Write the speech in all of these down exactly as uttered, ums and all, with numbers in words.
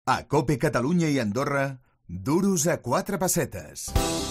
A COPE Catalunya i Andorra, duros a quatre pessetes.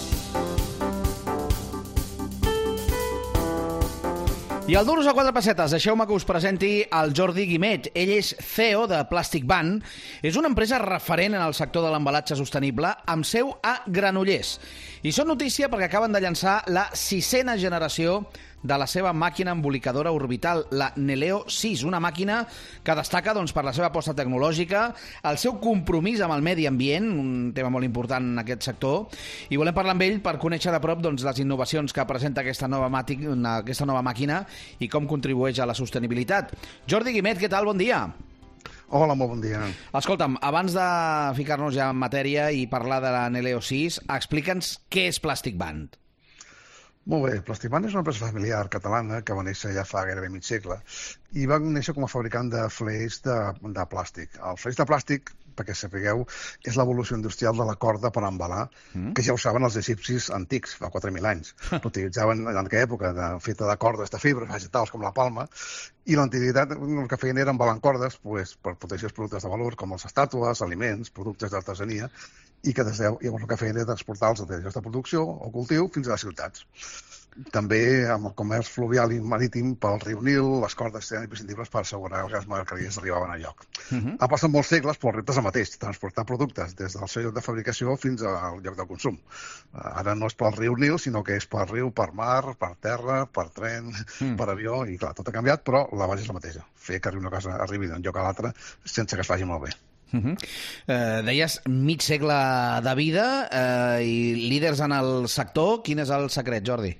I el duros a quatre pessetes, deixeu-me que us presenti el Jordi Guimet. Ell és C E O de Plastic Band. És una empresa referent en el sector de l'embalatge sostenible amb seu a Granollers. I són notícia perquè acaben de llançar la sisena generació de la seva màquina embolicadora orbital, la Neleo sis, una màquina que destaca doncs, per la seva aposta tecnològica, el seu compromís amb el medi ambient, un tema molt important en aquest sector, i volem parlar amb ell per conèixer de prop doncs, les innovacions que presenta aquesta nova, màtic, aquesta nova màquina i com contribueix a la sostenibilitat. Jordi Guimet, què tal? Bon dia. Hola, molt bon dia. Escolta'm, abans de ficar-nos ja en matèria i parlar de la Neleo sis, explica'ns què és Plastic Band. Molt bé, Plastic Band és una empresa familiar catalana que va néixer ja fa gairebé mig segle i va néixer com a fabricant de fleix de, de plàstic. El fleix de plàstic, perquè sapigueu, és l'evolució industrial de la corda per embalar, mm. que ja ho saben els egipcis antics, fa quatre mil anys. L'utilitzaven en aquella època de, feta de cordes de fibres vegetals com la palma, i l'antiguitat el que feien era embalar cordes pues, per protegir els productes de valor, com les estàtues, aliments, productes d'artesania, i que des de llavors el que feien era transportar-los des de producció o cultiu fins a les ciutats. També amb el comerç fluvial i marítim pel riu Nil, les cordes eren imprescindibles per assegurar que les mercaderies arribaven a lloc. Uh-huh. Ha passat molts segles, però el repte és el mateix, transportar productes des del seu lloc de fabricació fins al lloc de consum. Ara no és pel riu Nil, sinó que és per riu, per mar, per terra, per tren, uh-huh. per avió, i clar, tot ha canviat, però la base és la mateixa, fer que una cosa arribi d'un lloc a l'altre sense que es faci molt bé. Uh-huh. eh, deies mig segle de vida eh, i líders en el sector. Quin és el secret, Jordi?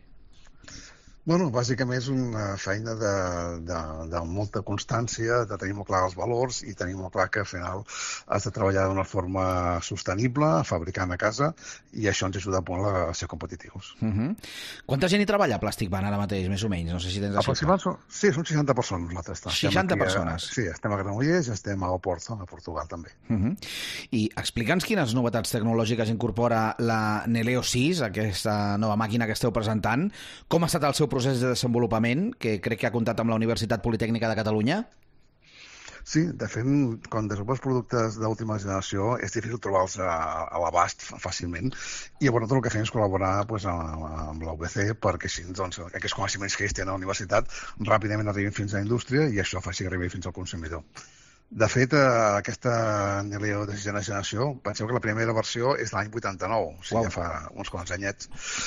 Bueno, bàsicament és una feina de, de, de molta constància, de tenir molt clar els valors i tenir molt clar que al final has de treballar d'una forma sostenible, fabricant a casa, i això ens ajuda molt a ser competitius. Uh-huh. Quanta gent hi treballa a Plastic Band ara mateix, més o menys? No sé si tens aproximadament són, sí, són seixanta persones. Nosaltres. seixanta persones? A, sí, estem a Granollers i estem a Oporto, a Portugal també. Uh-huh. I explica'ns quines novetats tecnològiques incorpora la Neleo sis, aquesta nova màquina que esteu presentant. Com ha estat el seu procés de desenvolupament, que crec que ha comptat amb la Universitat Politècnica de Catalunya? Sí, de fet, quan desenvolupes productes d'última generació és difícil trobar-los a, a l'abast fàcilment, i llavors tot el que fem és col·laborar pues, amb, amb la U B C perquè així doncs, aquests coneixements que ells tenen a la universitat ràpidament arribin fins a la indústria i això faci que arribi fins al consumidor. De fet, aquesta Neleo de sisena generació, penseu que la primera versió és l'any vuitanta-nou, o sigui, wow. ja fa uns quants anyets.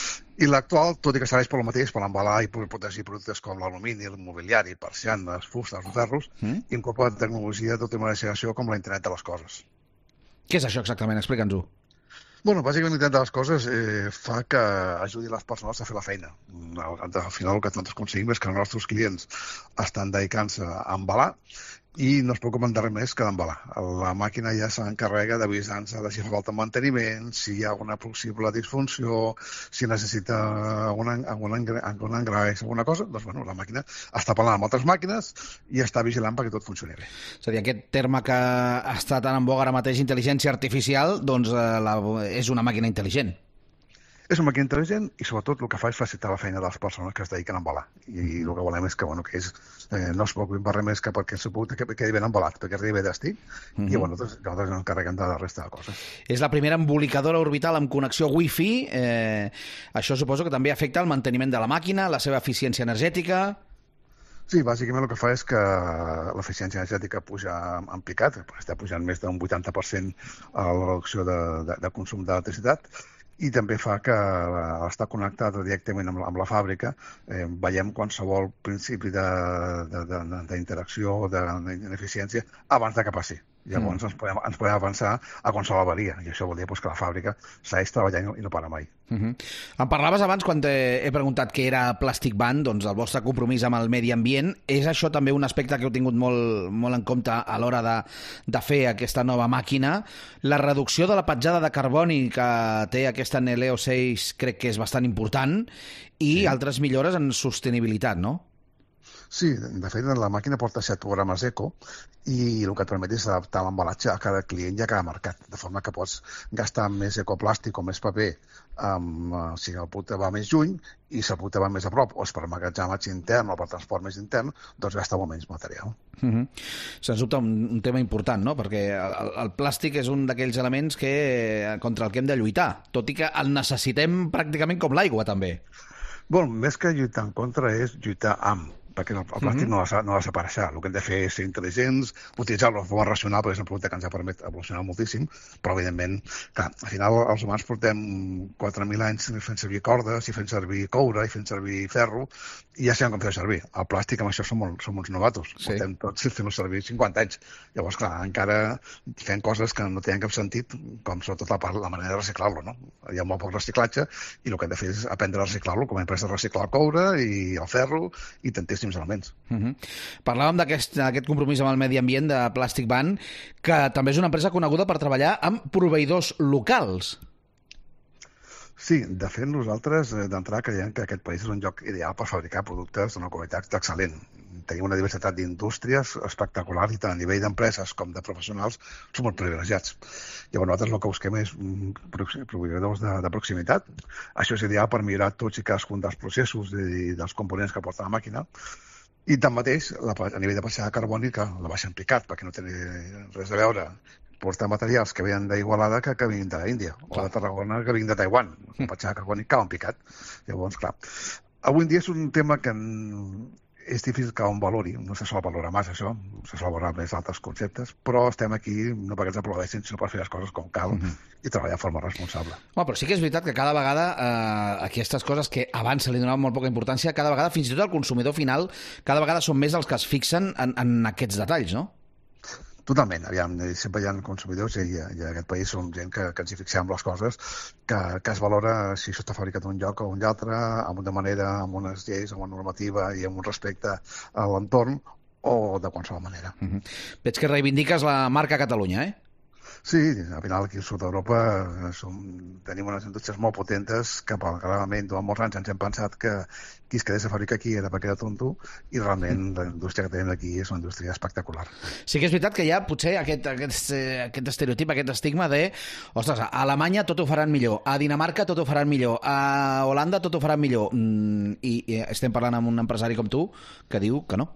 I l'actual, tot i que serveix per el mateix, per embalar i per protegir productes com l'alumini, el mobiliari, persianes, fustes, ferros, mm. incorpora tecnologia d'última generació com la internet de les coses. Què és això exactament? Explica'ns-ho. Bueno, bàsicament l'internet de les coses eh, fa que ajudi les persones a fer la feina. Al, al final el que nosaltres aconseguim és que els nostres clients estan dedicant-se a embalar i no es preocupen de res més que d'embalar. La màquina ja s'encarrega d'avisar-nos de si fa falta manteniment, si hi ha alguna possible disfunció, si necessita algun, algun, algun engreix, alguna cosa, doncs bueno, la màquina està parlant amb altres màquines i està vigilant perquè tot funcioni bé. És a dir, aquest terme que està tan en boga ara mateix, intel·ligència artificial, doncs eh, la, és una màquina intel·ligent. És una màquina intel·ligent i sobretot el que fa és facilitar la feina de les persones que es dediquen a embalar. I el que volem és que, bueno, que ells eh, no es preocupin per res més que perquè el seu producte quedi ben embalat, perquè arribi bé destí, uh-huh. i bueno, nosaltres, nosaltres ens encarreguem de la resta de coses. És la primera embolicadora orbital amb connexió Wi-Fi. Eh, això suposo que també afecta el manteniment de la màquina, la seva eficiència energètica. Sí, bàsicament el que fa és que l'eficiència energètica puja en picat, està pujant més d'un vuitanta per cent a la reducció de, de, de consum d'electricitat, i també fa que estar connectat directament amb la, amb la fàbrica eh, veiem qualsevol principi d'interacció o d'ineficiència abans de que passi. Llavors mm. ens, podem, ens podem avançar a qualsevol avaria, i això vol dir pues, que la fàbrica segueix treballant i no, i no para mai. Mm-hmm. Em parlaves abans, quan he preguntat què era Plastic Band, doncs el vostre compromís amb el medi ambient. És això també un aspecte que heu tingut molt, molt en compte a l'hora de, de fer aquesta nova màquina? La reducció de la petjada de carboni que té aquesta Neleo sis crec que és bastant important, i sí. altres millores en sostenibilitat, no? Sí, de fet, la màquina porta set programes eco i el que et permet és adaptar l'embalatge a cada client i a cada mercat, de forma que pots gastar més ecoplàstic o més paper amb, eh, si el producte va més lluny i si el producte va més a prop, o és per emmagatzematge intern o per transport més intern, doncs gasta molt menys material. Uh -huh. Sens dubte un, un tema important, no? Perquè el, el plàstic és un d'aquells elements que contra el que hem de lluitar, tot i que el necessitem pràcticament com l'aigua, també. Bon, més que lluitar en contra és lluitar amb, perquè el, el plàstic uh-huh. no, ha, no ha de desaparèixer. El que hem de fer és ser intel·ligents, utilitzar-lo de forma racional, perquè és un producte que ens ha permet evolucionar moltíssim, però, evidentment, clar, al final els humans portem quatre mil anys fent servir cordes, i fent servir coure, i fent servir ferro, i ja sabem com fer servir. El plàstic, amb això, som, molt, som uns novatos. Sí. Portem tots fent-lo servir cinquanta anys. Llavors, clar, encara fem coses que no tenen cap sentit, com sobretot la, part, la manera de reciclar-lo, no? Hi ha molt poc reciclatge, i el que hem de fer és aprendre a reciclar-lo, com hem après a reciclar el coure i el ferro, i tantíssim elements. Uh -huh. Parlàvem d'aquest compromís amb el medi ambient de Plastic Ban, que també és una empresa coneguda per treballar amb proveïdors locals. Sí, de fet, nosaltres d'entrada creiem que aquest país és un lloc ideal per fabricar productes d'una qualitat excel·lent. Tenim una diversitat d'indústries espectacular i tant a nivell d'empreses com de professionals som molt privilegiats. Llavors nosaltres el que busquem és proveïdors de, de proximitat. Això és ideal per millorar tots i cadascun dels processos i dels components que porta la màquina. I tanmateix, la, a nivell de petjada carbònica, la baixa en picat, perquè no té res a veure portar materials que venen d'Igualada que, que vinguin de l'Índia, o de Tarragona que vinguin de Taiwan. La petjada carbònica cau en picat. Llavors, clar, avui en dia és un tema que és difícil que un valori, no se sol valorar massa això, se sol valorar més altres conceptes, però estem aquí no perquè ens aplaudeixin, sinó per fer les coses com cal uh -huh. i treballar de forma responsable. Bueno, però sí que és veritat que cada vegada eh, aquestes coses que abans se li donava molt poca importància, cada vegada, fins i tot el consumidor final, cada vegada són més els que es fixen en, en aquests detalls, no? Totalment, aviam, sempre hi ha consumidors i, i en aquest país som gent que, que ens hi fixem en les coses, que, que es valora si això està fabricat en un lloc o un altre, amb una manera, amb unes lleis, amb una normativa i amb un respecte a l'entorn, o de qualsevol manera. Uh-huh. Veig que reivindiques la marca Catalunya, eh? Sí, al final aquí al sud d'Europa som, tenim unes indústries molt potentes que realment durant molts anys ens hem pensat que qui es quedés a fabricar aquí era perquè era tonto i realment la indústria que tenim aquí és una indústria espectacular. Sí que és veritat que hi ha potser aquest, aquest, aquest estereotip, aquest estigma de ostres, a Alemanya tot ho faran millor, a Dinamarca tot ho faran millor, a Holanda tot ho faran millor, mm, i, i estem parlant amb un empresari com tu que diu que no.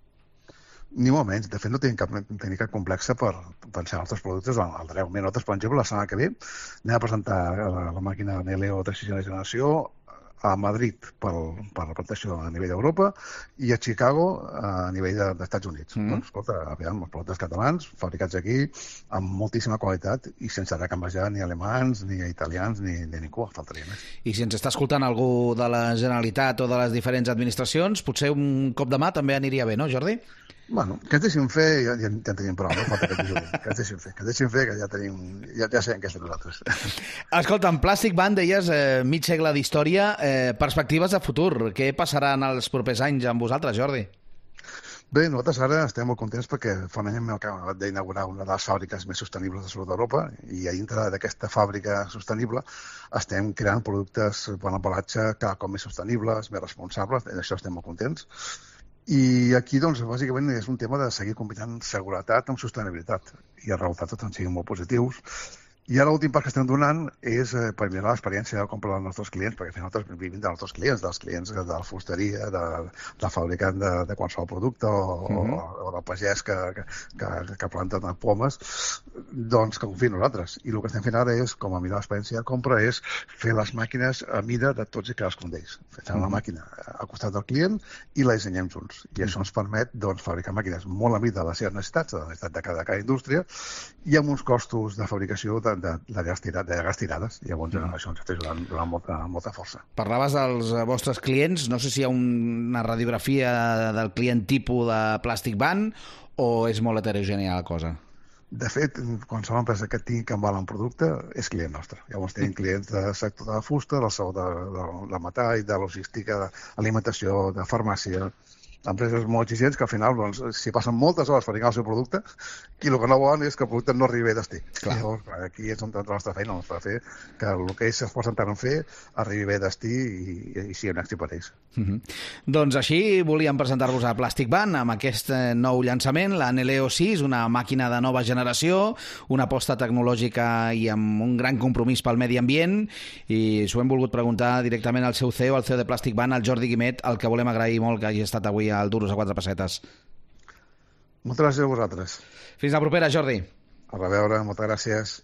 Ni molt menys. De fet, no tenim cap, tenim cap complexa per pensar en altres productes al darrere. Nosaltres, per exemple, la setmana que ve anem a presentar la, la màquina Neleo de sisena generació a Madrid per, per la presentació a nivell d'Europa i a Chicago a nivell de, dels Estats Units. Mm. Doncs, escolta, aviam, els productes catalans fabricats aquí amb moltíssima qualitat i sense haver canviar ni alemans, ni italians, ni, ni ningú, faltaria més. I si ens està escoltant algú de la Generalitat o de les diferents administracions, potser un cop de mà també aniria bé, no, Jordi? Bueno, que ens deixin fer, ja, ja, ja en tenim prou, no? Falta que ens ajudin. Que ens deixin fer, que ens deixin fer, que ja tenim, ja, ja sabem què és de nosaltres. Escolta, en Plastic Ban deies eh, mig segle d'història, eh, perspectives de futur. Què passarà en els propers anys amb vosaltres, Jordi? Bé, nosaltres ara estem molt contents perquè fa un any hem acabat d'inaugurar una de les fàbriques més sostenibles de sud d'Europa i a dintre d'aquesta fàbrica sostenible estem creant productes per l'embalatge cada cop més sostenibles, més responsables, d'això estem molt contents. I aquí, doncs, bàsicament és un tema de seguir combinant seguretat amb sostenibilitat i els resultats han sigut molt positius. I ara l'últim pas que estem donant és eh, per millorar l'experiència de compra dels nostres clients, perquè nosaltres vivim dels nostres clients, dels clients de la fusteria, de, del fabricant de, de qualsevol producte o, uh-huh. o, o del pagès que, que, que, que planta pomes, doncs que confien nosaltres. I el que estem fent ara és, com a millorar l'experiència de compra, és fer les màquines a mida de tots i cadascun d'ells. Fem uh-huh. la màquina al costat del client i la dissenyem junts. I uh-huh. això ens permet doncs, fabricar màquines molt a mida de les seves necessitats, de la necessitat de cada, de cada indústria, i amb uns costos de fabricació de de, de, gas tirat, de gas tirades. Llavors, mm. això ens està ajudant donant molta, molta força. Parlaves dels vostres clients. No sé si hi ha una radiografia del client tipus de Plastic Ban o és molt heterogènia la cosa? De fet, qualsevol empresa que tingui que embalar un producte és client nostre. Llavors tenim clients del sector de la fusta, del sector de, de, de metall, de logística, d'alimentació, de farmàcia, empreses molt exigents que al final doncs, si passen moltes hores fabricant el seu producte i el que no volen és que el producte no arribi a destí. Clar. Llavors, aquí és on entra la nostra feina, la nostra fer que el que ells s'esforcen tant en fer arribi bé a destí i, i sigui un èxit per ells. Mm -hmm. Doncs així volíem presentar-vos a Plastic Van amb aquest nou llançament, la Neleo sis, una màquina de nova generació, una aposta tecnològica i amb un gran compromís pel medi ambient, i s'ho hem volgut preguntar directament al seu C E O, al C E O de Plastic Van, al Jordi Guimet, al que volem agrair molt que hagi estat avui al Duros a quatre pessetes. Moltes gràcies a vosaltres. Fins la propera, Jordi. A reveure, moltes gràcies.